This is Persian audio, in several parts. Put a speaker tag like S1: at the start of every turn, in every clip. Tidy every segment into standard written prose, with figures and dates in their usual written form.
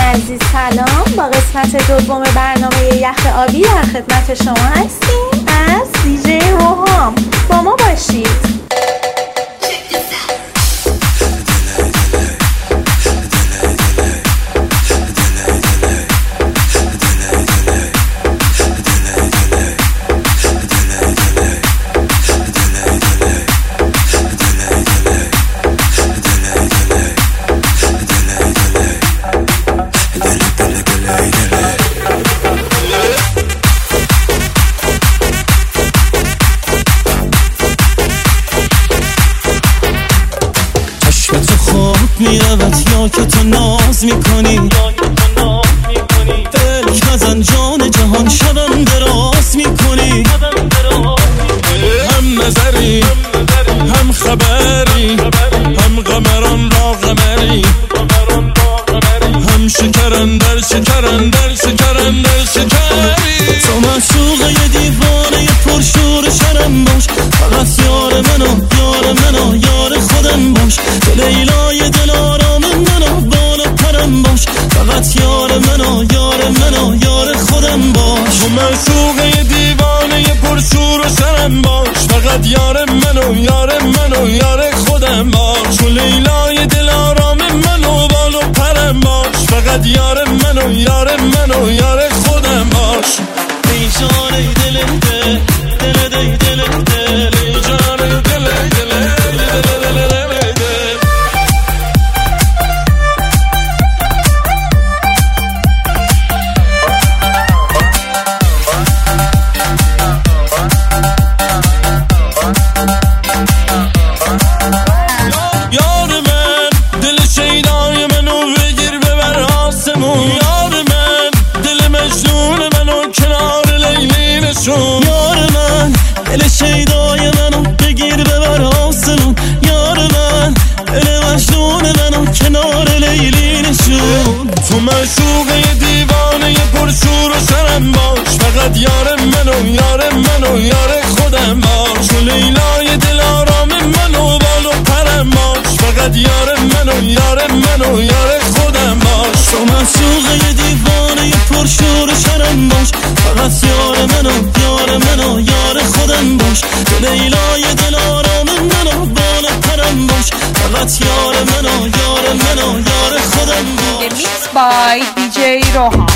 S1: عزیز سلام. با قسمت دوم برنامه یخ آبی در خدمت شما هستیم از دیجی روحام. با ما باشید.
S2: میرود یا که تو ناز میکنی، دل خزن جان جهان شبم دراز میکنی. هم نظری هم خبری، هم قمران را قمری، هم شکرن در شکرن در شکرن در شکری. تو معشوقه دیوانه پرشور شرم باش، فقط یار منو یار منو یار خودم باش. تو لیلای دل آرام منو بال و پرم باش، فقط یار منو یار منو یار خودم باش. تو معشوقه دیوانه پرشور و شرم باش، فقط یار منو یار منو یار خودم باش. تو لیلای دل آرام منو بال و پرم باش، فقط یار منو یار منو یار خودم باش. ای جان ای دل دل دل دل دل دل، ای جان ای دل دل دل دل. یار من دل شیدای منو بگیر ببر آسمون، یار من دل مجنون منو کنار لیلی نشون. تو معشوقه دیوانه پرشور و شرم باش، فقط یار منو یار منو یار خودم باش. تو لیلای دل آرام منو بال و پرم باش، فقط یار منو یار منو یار خودم باش. تو معشوقه دیوانه پرشور و شرم باش، فقط یار منو یار منو یار خودم باش. تو لیلای دل آرام منو بال و پرم باش، فقط یار منو یار منو یار خودم باش.
S1: Mixed by DJ روحام.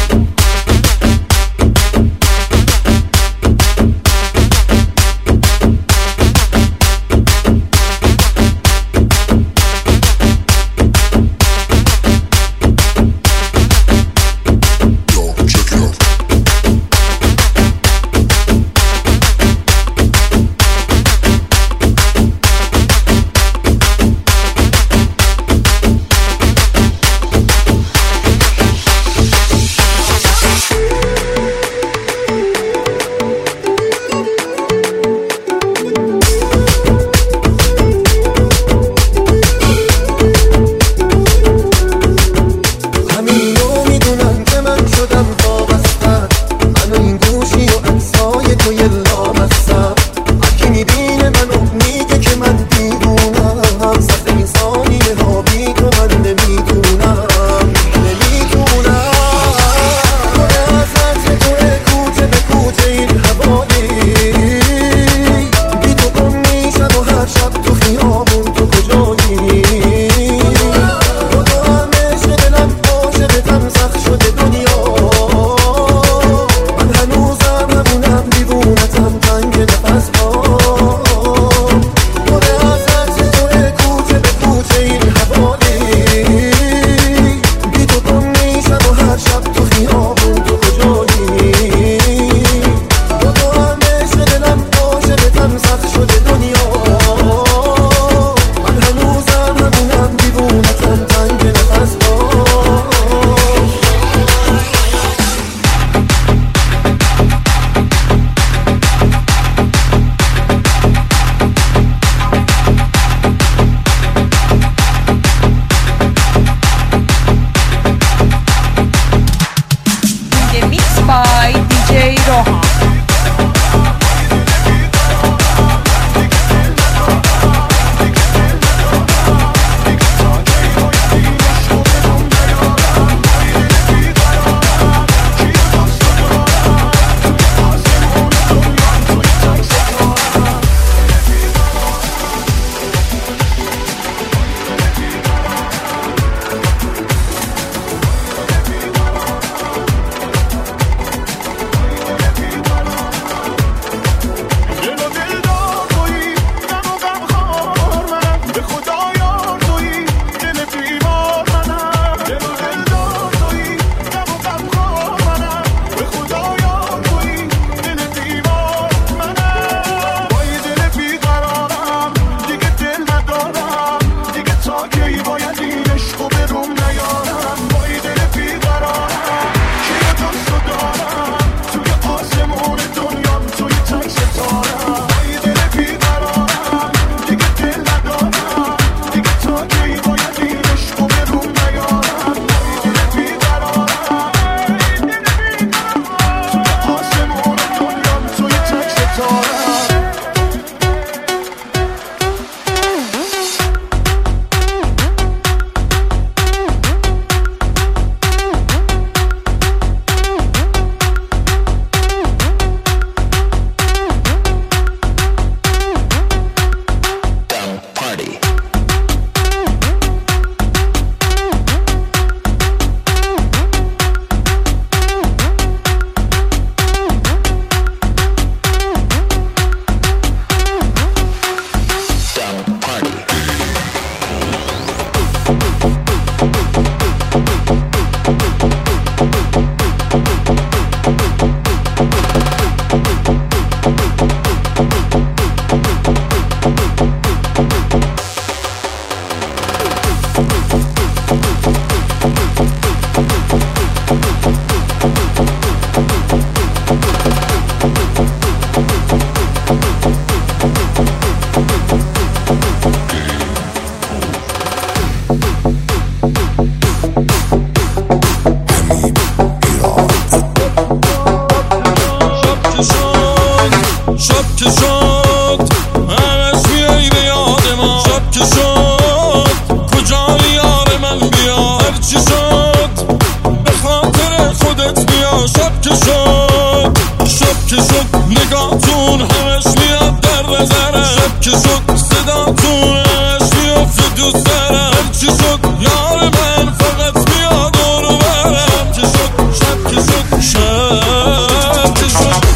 S2: چی شد صداتونش میافته تو سرم چی شد یار من فقط میاد رو برم چی شد شب چی شد شب چی شد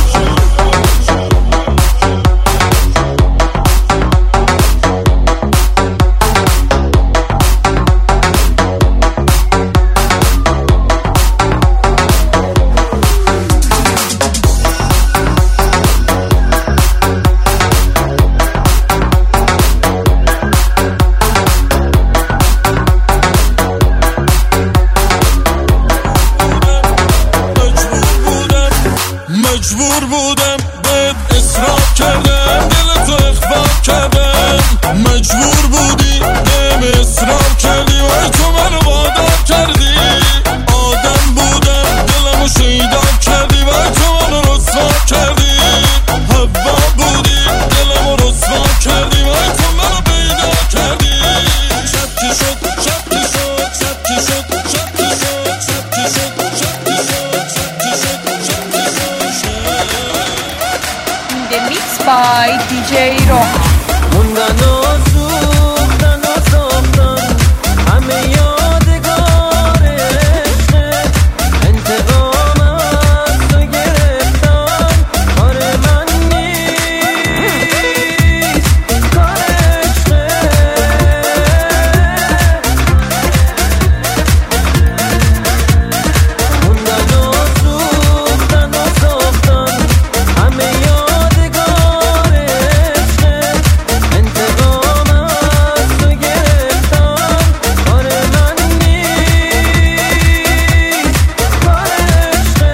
S2: مجبور بودم بهت اصرار کردم دلتو اخفا کردم مجبور بودی بهم اصرار کردی و تو منو وادار کردی آدم بودم دلمو شیدا کردی و تو منو رسوا کردی حوا بودی دلمو رسوا کردی و تو منو پیدا کردی شب چی شد شب چی شد شب چی شد شب چی شد شب چی شد شب چی شد شب چی شد
S1: The mix by DJ Rohan.
S3: موندن و سوختن و ساختن همه یادگار عشقه انتقام از تو گرفتن کار من نیست کار عشقه موندن و سوختن و ساختن همه یادگار عشقه انتقام از تو گرفتن کار من نیست کار عشقه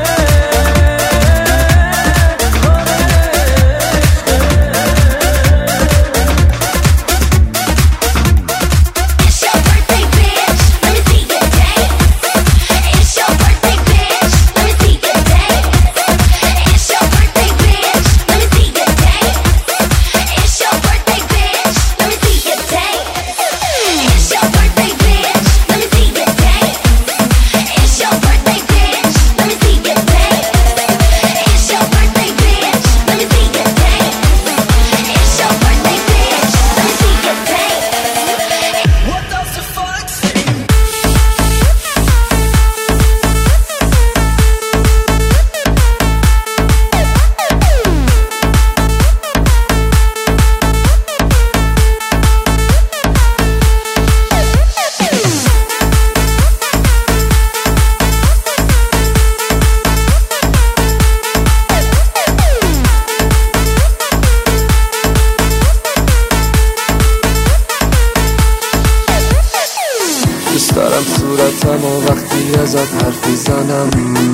S4: It's your birthday, bitch. Let me see you dance. It's your birthday, bitch. Let me see you dance. It's your birthday, bitch. Let me see you dance. It's your birthday, bitch. Let me see you dance. It's your birthday, bitch. Let me see you dance. It's your birthday, bitch. Let me see you dance. It's your birthday, bitch. Let me see you dance. It's your birthday, bitch. Let me see you dance.
S3: What does the fuck say?
S5: دوست دارم صورتم و وقتی ازت حرف میزنم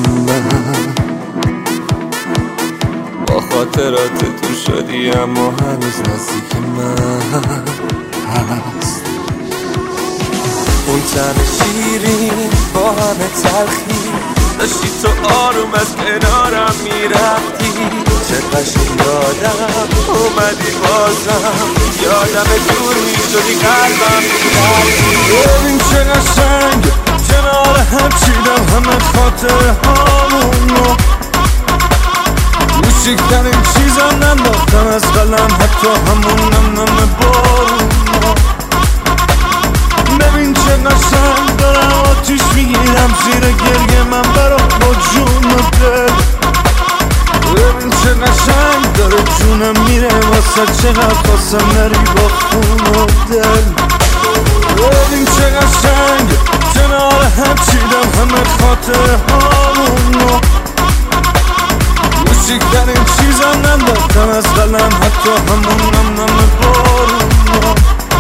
S5: با خاطرات تو شدی اما هنوز نزدیک من هست اون طعم شیرین با همه تلخی داشتی تو آروم از کنارم میرفتی چه قشنگ یادم اومدی بازم یادم دور میشدی قلبم میرفتی ببین چه قشنگ کنار هم چیدم همه خاطر هامونو موسیقترین چیزم ننداختم از قلم حتی همون نم بارونو ببین چه قشنگ دارم آتیش میگیرم زیر گریه من برا با جون و دل ببین چه قشنگ داره جونم میره واسه چقدر خواستم نری با خون و دل ببین چه قشنگ کنار هم چیدم همه خاطر هامونو موسیقترین چیزم ننداختم از قلم حتی همون نم بارونو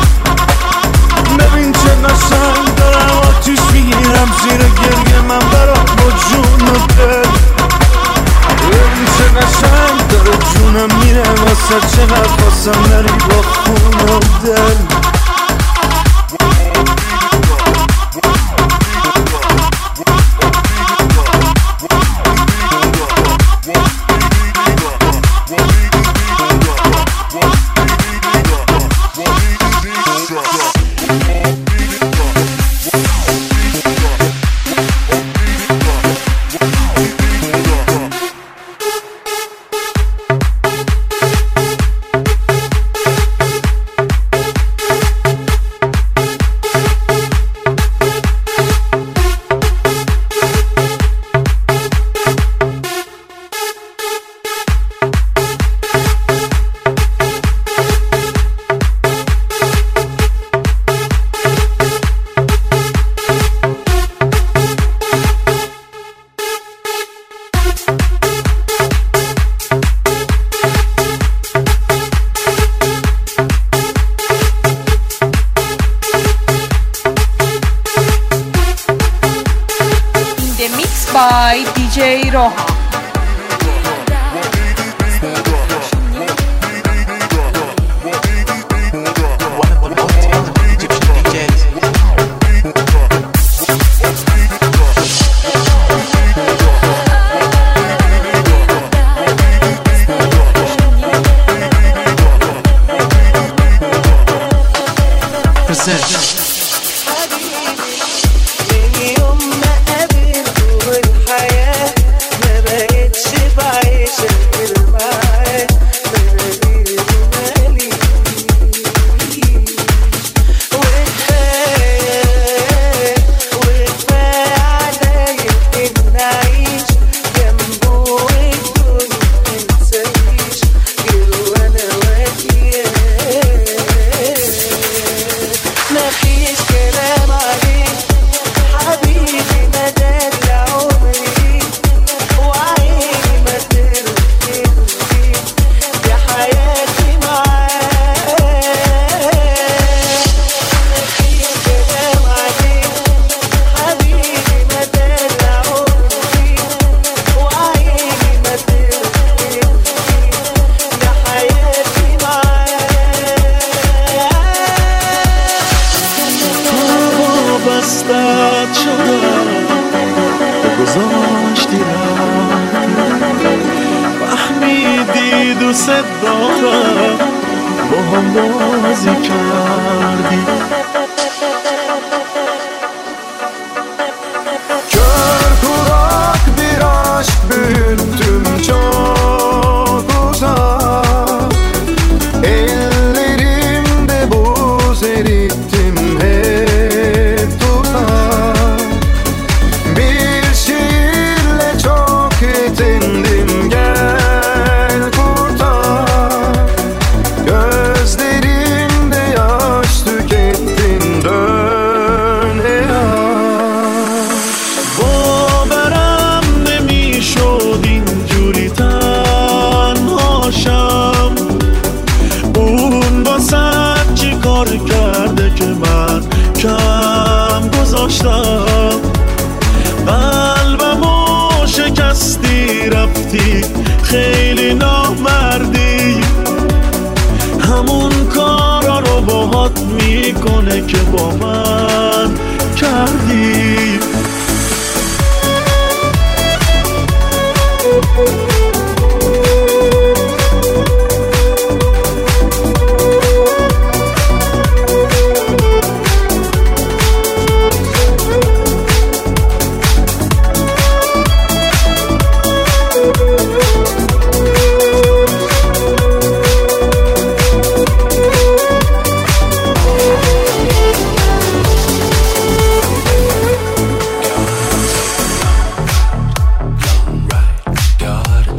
S5: ببین چه قشنگ دارم آتیش میگیرم زیر گریه من برا با جون و دل ببین چه قشنگ داره جونم میره واسه چقدر خواستم نری با خون و دل
S3: من يوم ما قابلته الحياة ما بقتش بعيش غير معاه بلاقيه مالي وكفاية عليا إن أعيش جنبه والدنيا منسايش غير وأنا وياه مفيش كلام عليه حبيبي مدار عمري وعيني ما ترضي يا حياتي معاه مفيش كلام عليه حبيبي مدار عمري وعيني ما ترضي يا حياتي معاه
S2: بستت شدم گذاشتی رفتی فهمیدی دوست دارم با هم بازی کردی
S5: Kör kurak bir aşk büyüttüm çok uzak Ellerimde buz erittim hep tuzak Bir şiirle çok yetindim gel kurtar Gözlerimde yaş tükettin dön
S2: باورم نمیشد اینجوری تنهاشم اون واسه چی کار کرده که من کم گذاشتم قلبمو شکستی رفتی خیلی نامردی همون کارا رو باهات میکنه که با من کردی
S6: Got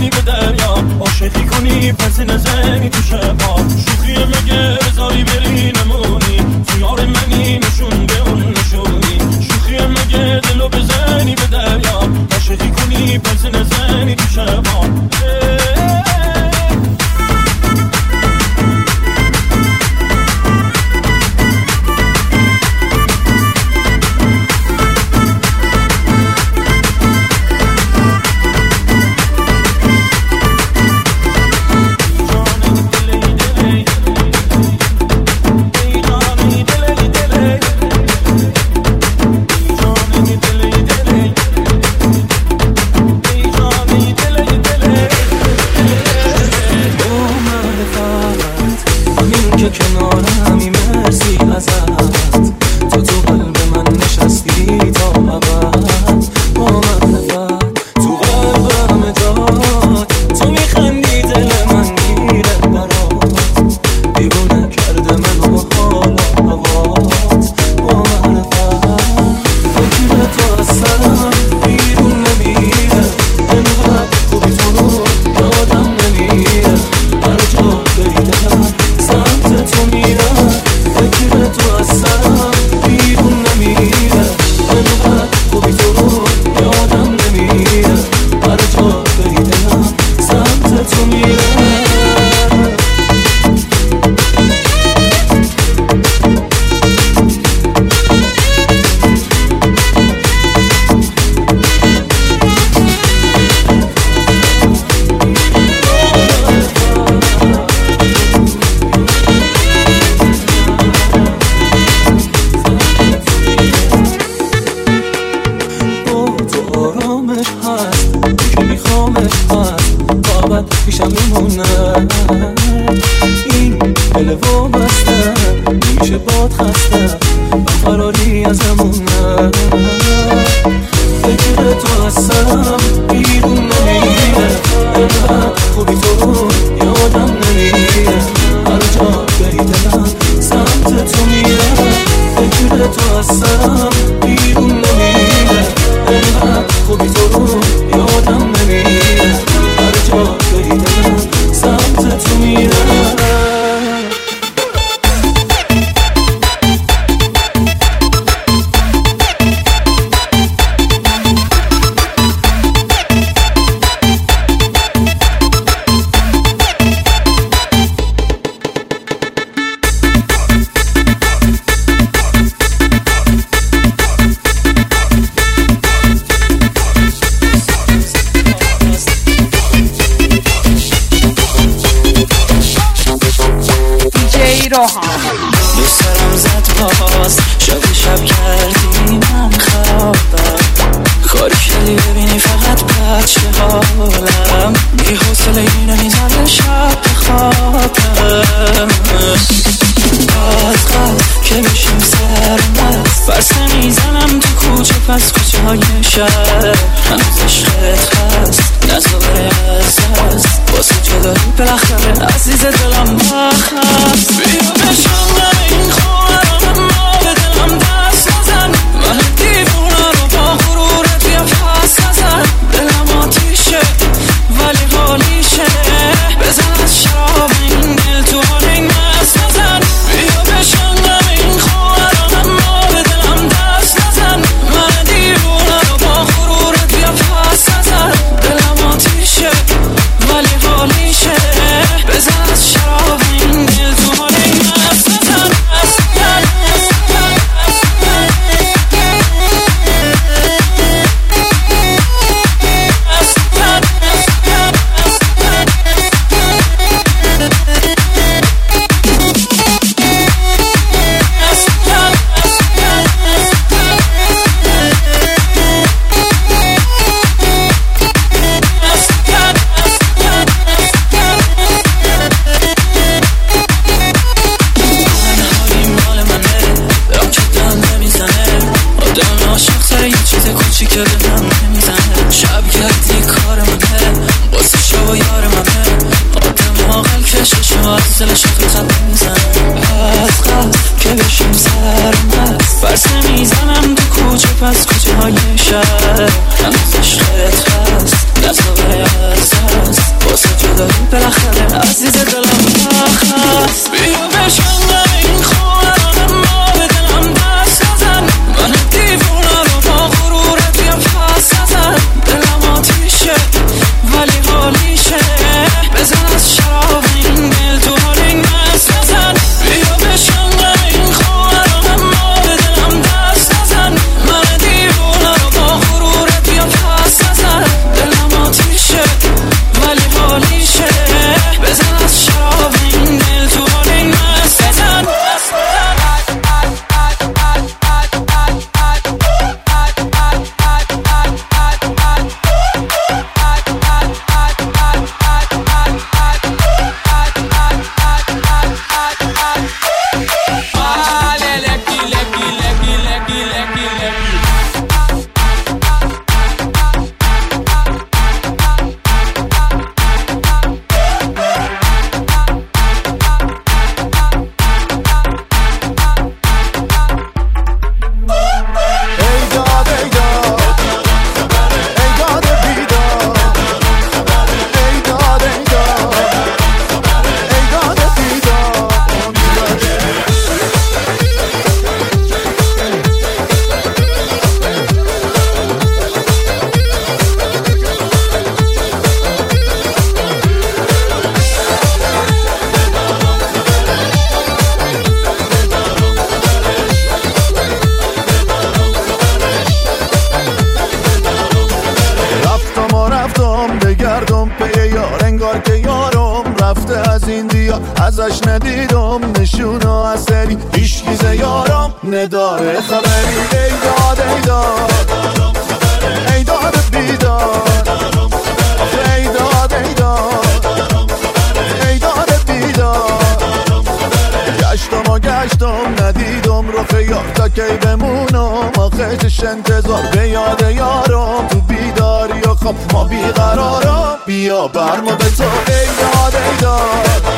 S2: بزنی به دریا، عاشقی کنی پس نزنی تو شبا، شوخی مگه بذاری بری نمونی، تو یار منی نشون به اون نشونی، شوخی مگه دلو بزنی به دریا، عاشقی کنی پس نزنی تو شبا.
S6: سرم زد باز شب شب کردی من خوابم، کاری کردی ببینی فقط بچه حالم، بی حوصله اینو میزنه شب بخوابم، قد که بشیم سرمست فرسه میزنم تو کوچه پس کوچه های شهر، هنوز عشقت هست نظاره از واسه جدایی بالاخره عزیز دلم بخست، بیا بشم این خونه ما به دلم دست نزن، من دیوونه رو با غرورت بیا پس نزن، دلم آتیشه ولی حالیشه، بزن از شراب این دل تو حال این مست نزن، بیا بشم این خونه ما به دلم دست نزن، من دیوونه رو با غرورت بیا پس نزن، دلم آتیشه ولی حالیشه، بزن از شراب این دل تو حال این مست نزن. عزیز دلم بخت بیا بشنم این خواهرم ما به دلم دست نزن من دیوونه رو با غرورت بیا پس نزن دلم آتیشه ولی حالیشه بزن از شراب این دل تو حال این مست نزن بیا بشنم این خواهرم ما به دلم دست نزن من دیوونه رو با غرورت بیا پس نزن دلم آتیشه ولی حالیشه بزن از شراب این دل تو حال این مست نزن
S5: ازش ندیدم نشونو اثری هیچ گیزه یارم نداره خبری ای داد ای داد ای داد بیداد ای داد ای داد ای داد بیداد گشتم ندیدم رخ یار تا کی بمونم آخرش انتظار به یاد یارم تو بیداری و خب ما بیقرارم بیا برمو به تو ای داد ای داد